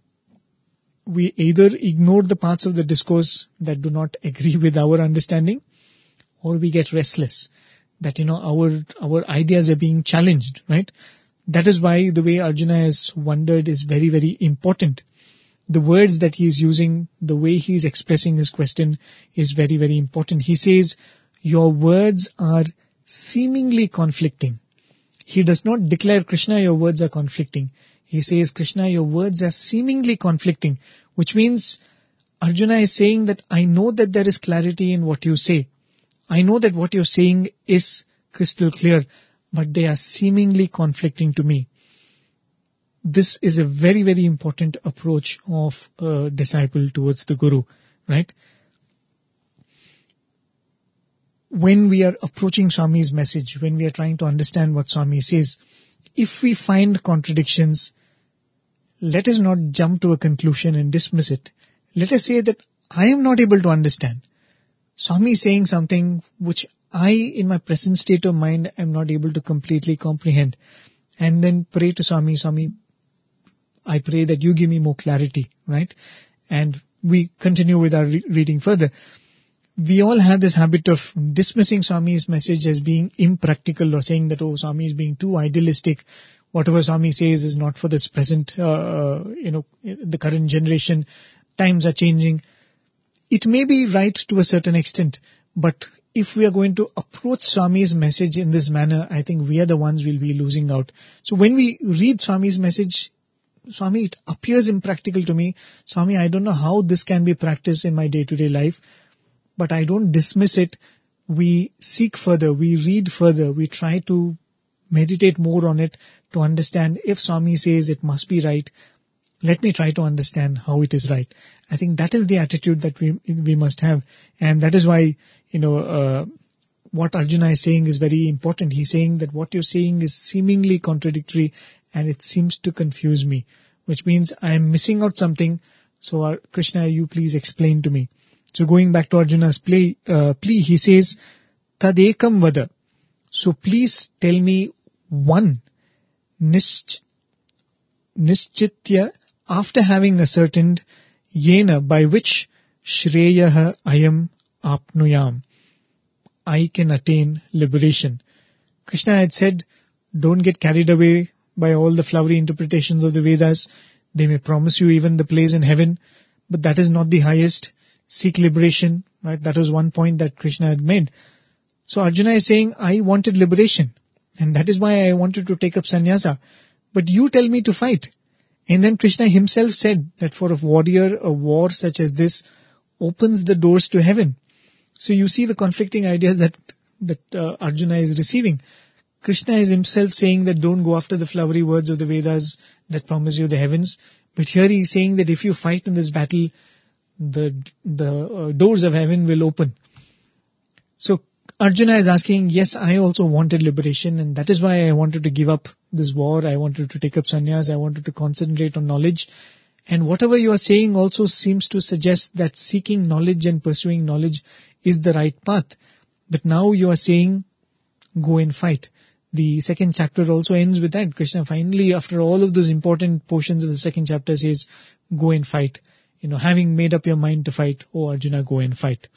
We either ignore the parts of the discourse that do not agree with our understanding, or we get restless that, you know, our our ideas are being challenged, right? That is why the way Arjuna has wondered is very, very important. The words that he is using, the way he is expressing his question is very, very important. He says, your words are seemingly conflicting. He does not declare, Krishna, your words are conflicting. He says, Krishna, your words are seemingly conflicting, which means Arjuna is saying that I know that there is clarity in what you say. I know that what you're saying is crystal clear, but they are seemingly conflicting to me. This is a very, very important approach of a disciple towards the Guru, right? When we are approaching Swami's message, when we are trying to understand what Swami says, if we find contradictions, let us not jump to a conclusion and dismiss it. Let us say that I am not able to understand. Swami is saying something which I, in my present state of mind, am not able to completely comprehend. And then pray to Swami, Swami, I pray that you give me more clarity, right? And we continue with our re- reading further. We all have this habit of dismissing Swami's message as being impractical, or saying that, oh, Swami is being too idealistic. Whatever Swami says is not for this present, uh, you know, the current generation. Times are changing. It may be right to a certain extent, but if we are going to approach Swami's message in this manner, I think we are the ones who will be losing out. So when we read Swami's message, Swami, it appears impractical to me. Swami, I don't know how this can be practiced in my day-to-day life, but I don't dismiss it. We seek further, we read further, we try to meditate more on it to understand if Swami says it must be right. Let me try to understand how it is right. I think that is the attitude that we we must have. And that is why, you know, uh, what Arjuna is saying is very important. He's saying that what you're saying is seemingly contradictory and it seems to confuse me, which means I am missing out something. So uh, Krishna, you please explain to me. So going back to Arjuna's plea, uh, plea, he says, Tadekam vada. So please tell me one nisch, nischitya, after having ascertained, yena, by which shreyaha ayam apnuyam, I can attain liberation. Krishna had said, don't get carried away by all the flowery interpretations of the Vedas. They may promise you even the place in heaven, but that is not the highest. Seek liberation, right? That was one point that Krishna had made. So Arjuna is saying, I wanted liberation, and that is why I wanted to take up sannyasa. But you tell me to fight. And then Krishna himself said that for a warrior, a war such as this opens the doors to heaven. So you see the conflicting ideas that that uh, Arjuna is receiving. Krishna is himself saying that don't go after the flowery words of the Vedas that promise you the heavens. But here he is saying that if you fight in this battle, the the uh, doors of heaven will open. So Arjuna is asking, yes, I also wanted liberation, and that is why I wanted to give up this war. I wanted to take up sannyas. I wanted to concentrate on knowledge. And whatever you are saying also seems to suggest that seeking knowledge and pursuing knowledge is the right path. But now you are saying, go and fight. The second chapter also ends with that. Krishna finally, after all of those important portions of the second chapter, says, go and fight. You know, having made up your mind to fight, oh Arjuna, go and fight.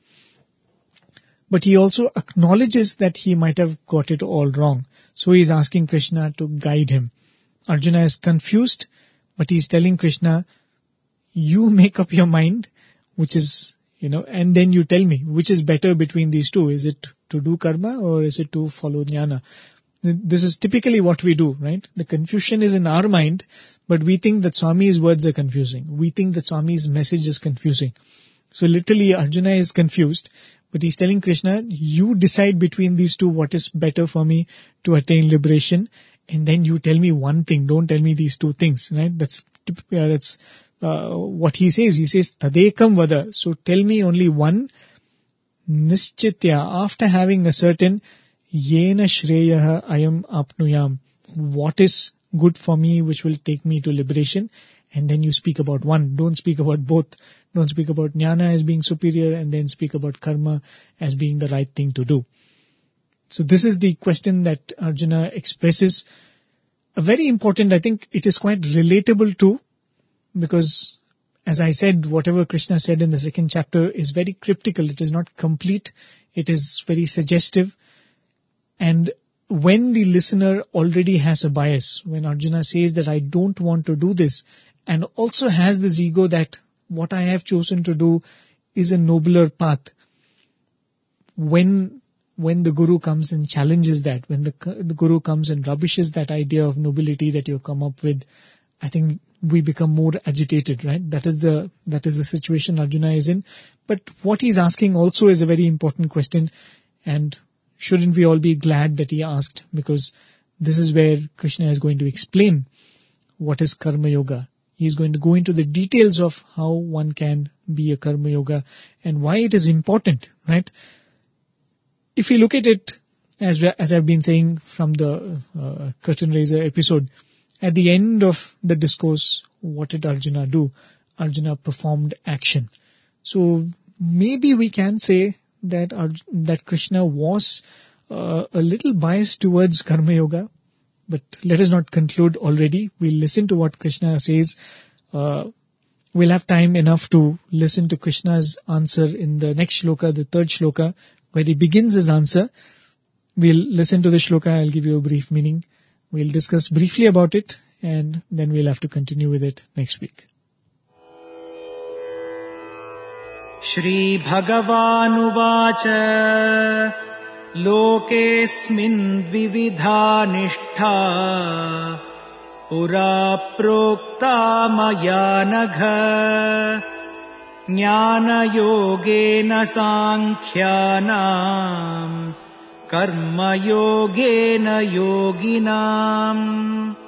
But he also acknowledges that he might have got it all wrong. So he is asking Krishna to guide him. Arjuna is confused, but he is telling Krishna, you make up your mind, which is, you know, and then you tell me, which is better between these two? Is it to do karma or is it to follow jnana? This is typically what we do, right? The confusion is in our mind, but we think that Swami's words are confusing. We think that Swami's message is confusing. So literally Arjuna is confused, but he's telling Krishna, you decide between these two what is better for me to attain liberation, and then you tell me one thing. Don't tell me these two things, right? That's uh, that's uh, what he says. He says, Tadekam vada. So tell me only one. Nischitya, after having a certain Yena Shreyaha Ayam Apnuyam, what is good for me which will take me to liberation, and then you speak about one. Don't speak about both. Don't speak about jnana as being superior and then speak about karma as being the right thing to do. So this is the question that Arjuna expresses. A very important, I think it is quite relatable too, because as I said, whatever Krishna said in the second chapter is very cryptical. It is not complete. It is very suggestive. And when the listener already has a bias, when Arjuna says that I don't want to do this, and also has this ego that what I have chosen to do is a nobler path, when when the Guru comes and challenges that, when the, the Guru comes and rubbishes that idea of nobility that you come up with, I think we become more agitated, right? That is the that is the situation Arjuna is in. But what he's asking also is a very important question, and shouldn't we all be glad that he asked, because this is where Krishna is going to explain what is Karma Yoga. He is going to go into the details of how one can be a Karma Yoga and why it is important, right? If you look at it, as as I've been saying from the uh, Curtain Raiser episode, at the end of the discourse, what did Arjuna do? Arjuna performed action. So maybe we can say that Arj- that Krishna was uh, a little biased towards Karma Yoga, but let us not conclude already. We'll listen to what Krishna says. Uh, we'll have time enough to listen to Krishna's answer in the next shloka, the third shloka, where he begins his answer. We'll listen to the shloka. I'll give you a brief meaning. We'll discuss briefly about it, and then we'll have to continue with it next week. Shri Bhagavanuvacha Lokesmin Vividha Nishtha Pura Prokta Maya Nagha Jnana Yogena Sankhyanam Karma Yogena Yoginam.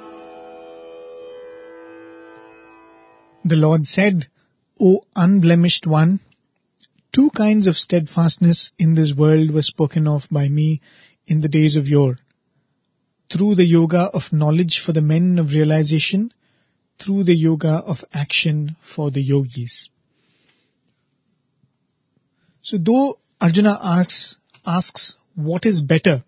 The Lord said, O unblemished one, two kinds of steadfastness in this world were spoken of by me in the days of yore. Through the yoga of knowledge for the men of realization, through the yoga of action for the yogis. So though Arjuna asks, asks what is better,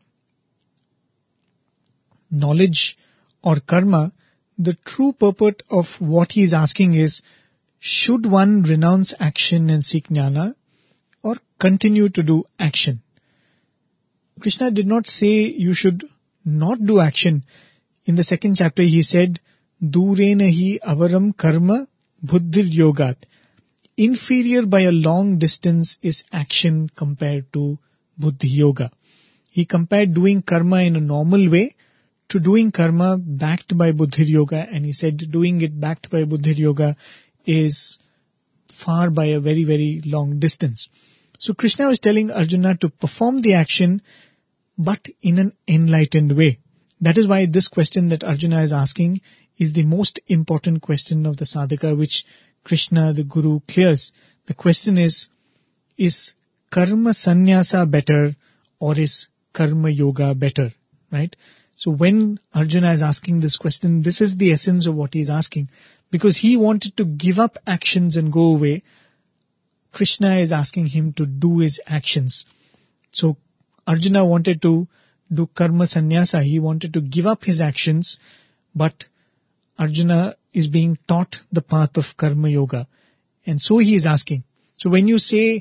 knowledge or karma, the true purport of what he is asking is, should one renounce action and seek jnana, or continue to do action? Krishna did not say you should not do action. In the second chapter he said, Durena hi avaram karma buddhir yogat. Inferior by a long distance is action compared to buddhi yoga. He compared doing karma in a normal way to doing karma backed by buddhi yoga, and he said doing it backed by buddhi yoga is far by a very, very long distance. So Krishna was telling Arjuna to perform the action, but in an enlightened way. That is why this question that Arjuna is asking is the most important question of the sadhaka, which Krishna, the Guru, clears. The question is, is karma sannyasa better or is karma yoga better? Right? So when Arjuna is asking this question, this is the essence of what he is asking. Because he wanted to give up actions and go away, Krishna is asking him to do his actions. So Arjuna wanted to do karma sannyasa. He wanted to give up his actions, but Arjuna is being taught the path of karma yoga. And so he is asking. So when you say,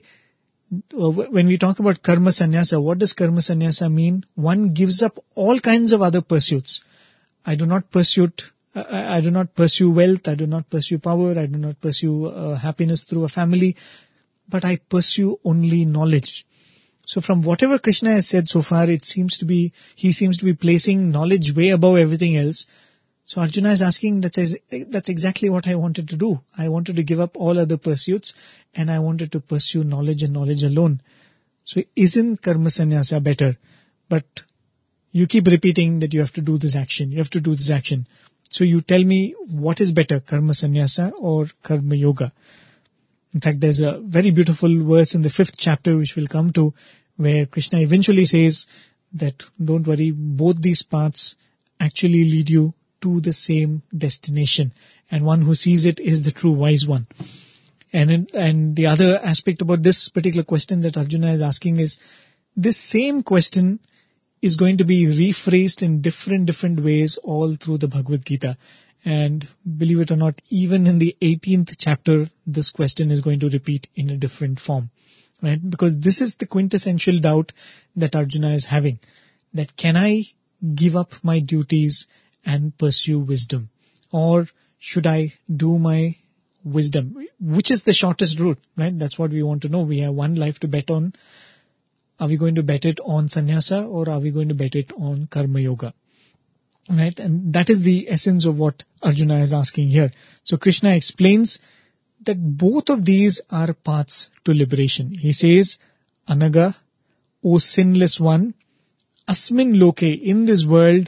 when we talk about karma sannyasa, what does karma sannyasa mean? One gives up all kinds of other pursuits. I do not pursue, I, I do not pursue wealth. I do not pursue power. I do not pursue uh, happiness through a family. But I pursue only knowledge. So from whatever Krishna has said so far, it seems to be, he seems to be placing knowledge way above everything else. So Arjuna is asking, that's, that's exactly what I wanted to do. I wanted to give up all other pursuits and I wanted to pursue knowledge and knowledge alone. So isn't karma sannyasa better? But you keep repeating that you have to do this action. You have to do this action. So you tell me what is better, karma sannyasa or karma yoga? In fact, there's a very beautiful verse in the fifth chapter which we'll come to, where Krishna eventually says that don't worry, both these paths actually lead you to the same destination, and one who sees it is the true wise one. And in, and the other aspect about this particular question that Arjuna is asking is, this same question is going to be rephrased in different different ways all through the Bhagavad Gita. And believe it or not, even in the eighteenth chapter, this question is going to repeat in a different form, right? Because this is the quintessential doubt that Arjuna is having, that can I give up my duties and pursue wisdom? Or should I do my wisdom? Which is the shortest route, right? That's what we want to know. We have one life to bet on. Are we going to bet it on sannyasa or are we going to bet it on karma yoga? Right? And that is the essence of what Arjuna is asking here. So Krishna explains that both of these are paths to liberation. He says, Anaga, O sinless one, asmin loke, in this world,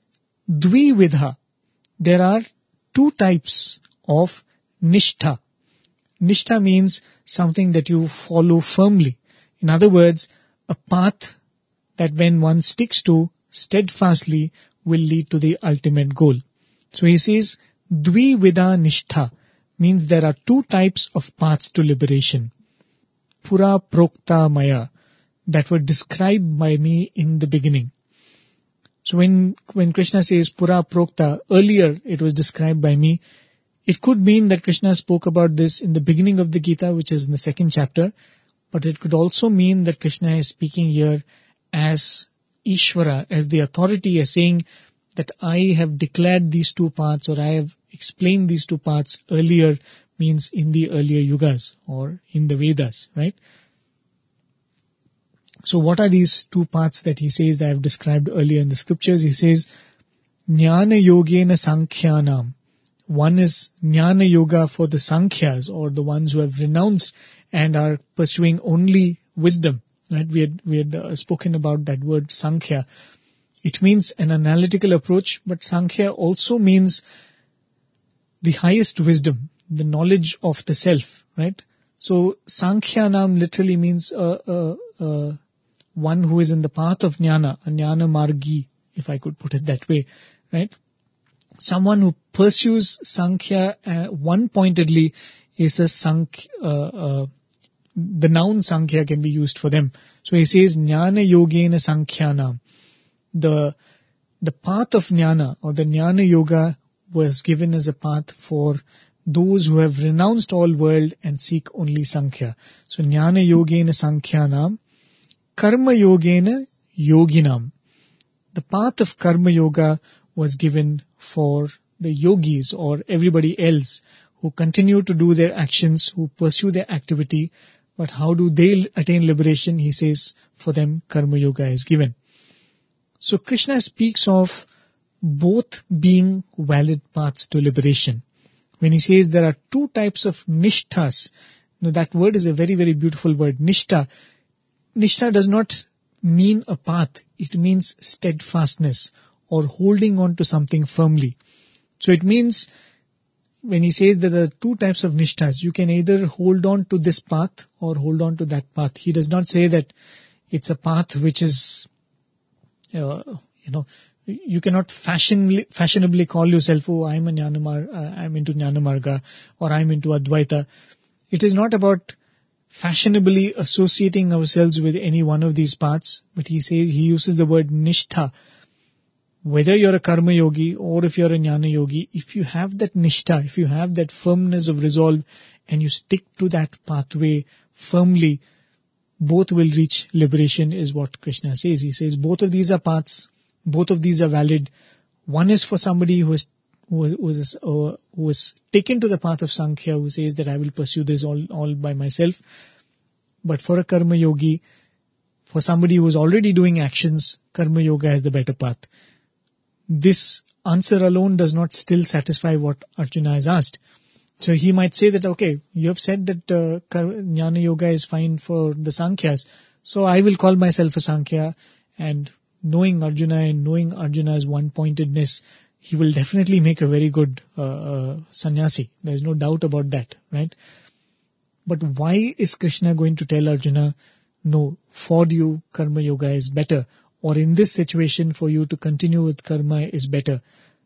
dvividha, there are two types of nishtha. Nishtha means something that you follow firmly. In other words, a path that when one sticks to steadfastly will lead to the ultimate goal. So he says, dvividha nishtha means there are two types of paths to liberation. Pura prokta maya, that were described by me in the beginning. So when, when Krishna says Pura Prokta, earlier it was described by me, it could mean that Krishna spoke about this in the beginning of the Gita, which is in the second chapter, but it could also mean that Krishna is speaking here as Ishvara, as the authority, as saying that I have declared these two paths or I have explained these two paths earlier, means in the earlier yugas or in the Vedas, right? So what are these two paths that he says that I have described earlier in the scriptures? He says, Jnana Yogena Sankhyanam. One is Jnana Yoga for the Sankhyas, or the ones who have renounced and are pursuing only wisdom. Right? We had, we had uh, spoken about that word Sankhya. It means an analytical approach, but Sankhya also means the highest wisdom, the knowledge of the self, right? So Sankhyanam literally means uh, uh, uh, one who is in the path of Jnana, a Jnana Margi, if I could put it that way, right? Someone who pursues Sankhya uh, one-pointedly is a Sankhya, uh, uh, the noun Sankhya can be used for them. So he says, Jnana Yogena Sankhyanam. The, the path of Jnana or the Jnana Yoga was given as a path for those who have renounced all world and seek only Sankhya. So Jnana Yogena Sankhyanam, Karma Yogena Yoginam. the path of Karma Yoga was given for the yogis or everybody else who continue to do their actions, who pursue their activity. But how do they attain liberation? He says, for them, Karma Yoga is given. So Krishna speaks of both being valid paths to liberation. When he says there are two types of nishthas, now that word is a very, very beautiful word, nishtha. Nishtha does not mean a path. It means steadfastness or holding on to something firmly. So it means when he says that there are two types of nishthas, you can either hold on to this path or hold on to that path. He does not say that it's a path which is, uh, you know, you cannot fashionably, fashionably call yourself, oh, I'm a Jnanamar, uh, I'm into Jnanamarga, or I'm into Advaita. It is not about fashionably associating ourselves with any one of these paths, but he says, he uses the word nishtha. Whether you're a karma yogi or if you're a jnana yogi, if you have that nishtha, if you have that firmness of resolve and you stick to that pathway firmly, both will reach liberation, is what Krishna says. He says both of these are paths, both of these are valid. One is for somebody who is who is, who is, uh, who is taken to the path of Sankhya, who says that I will pursue this all, all by myself. But for a karma yogi, for somebody who is already doing actions, karma yoga is the better path. This answer alone does not still satisfy what Arjuna has asked. So he might say that, okay, you have said that uh, Jnana Yoga is fine for the Sankhyas, so I will call myself a Sankhya, and knowing Arjuna and knowing Arjuna's one-pointedness, he will definitely make a very good uh, uh, sannyasi. There is no doubt about that, right? But why is Krishna going to tell Arjuna, no, for you, Karma Yoga is better? Or in this situation, for you to continue with karma is better?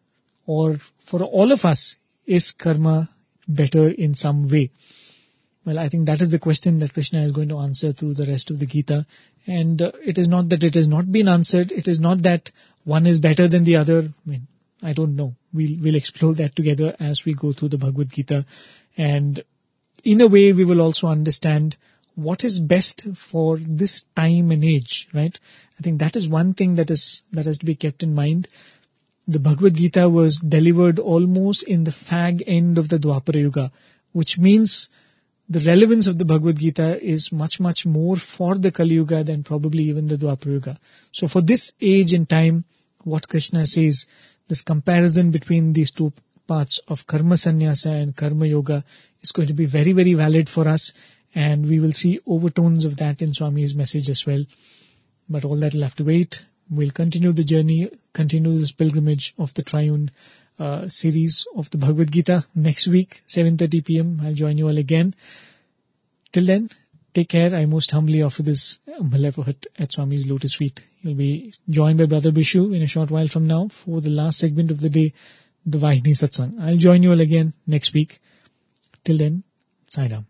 Or for all of us, is karma better in some way? Well, I think that is the question that Krishna is going to answer through the rest of the Gita. And uh, it is not that it has not been answered. It is not that one is better than the other. I mean, I don't know. We'll, we'll explore that together as we go through the Bhagavad Gita. And in a way, we will also understand what is best for this time and age, right? I think that is one thing that is that has to be kept in mind. The Bhagavad Gita was delivered almost in the fag end of the Dwapara Yuga, which means the relevance of the Bhagavad Gita is much, much more for the Kali Yuga than probably even the Dwapara Yuga. So for this age and time, what Krishna says, this comparison between these two paths of Karma Sannyasa and Karma Yoga is going to be very, very valid for us. And we will see overtones of that in Swami's message as well. But all that will have to wait. We'll continue the journey, continue this pilgrimage of the Triune uh, series of the Bhagavad Gita next week, seven thirty p.m. I'll join you all again. Till then, take care. I most humbly offer this Malepohat at Swami's lotus feet. You'll be joined by Brother Bishu in a short while from now for the last segment of the day, the Vahini Satsang. I'll join you all again next week. Till then, Sai Ram.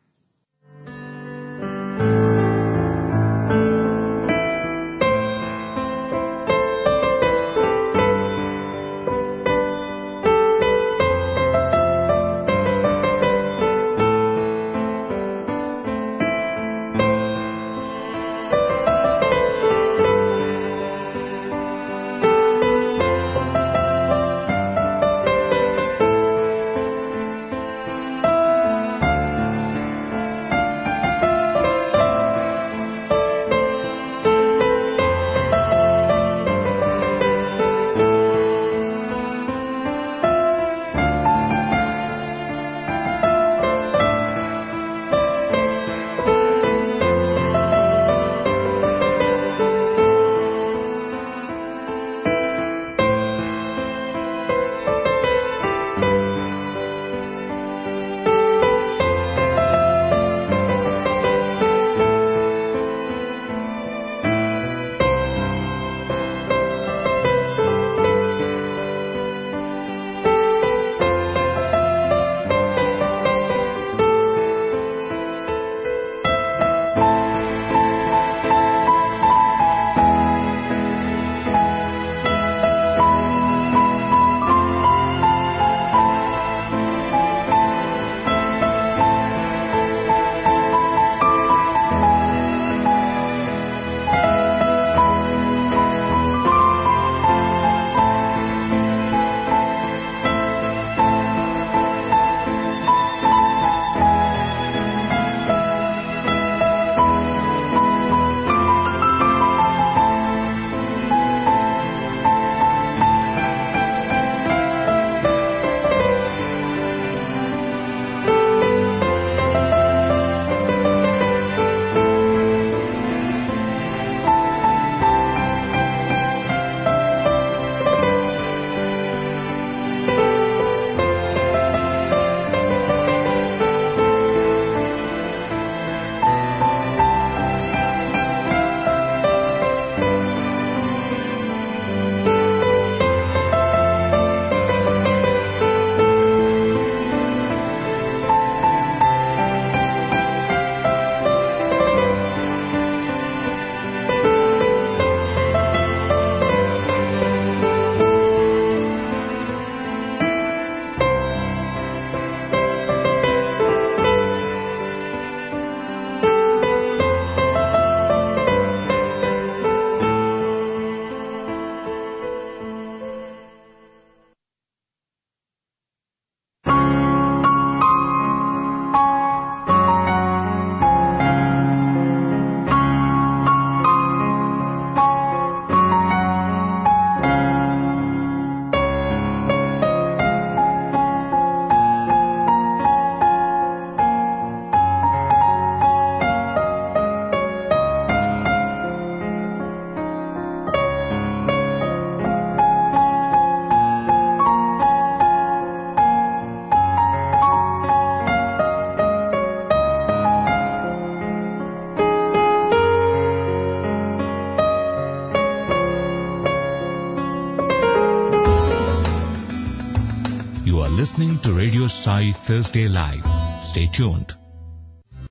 You are listening to Radio Sai Thursday Live. Stay tuned.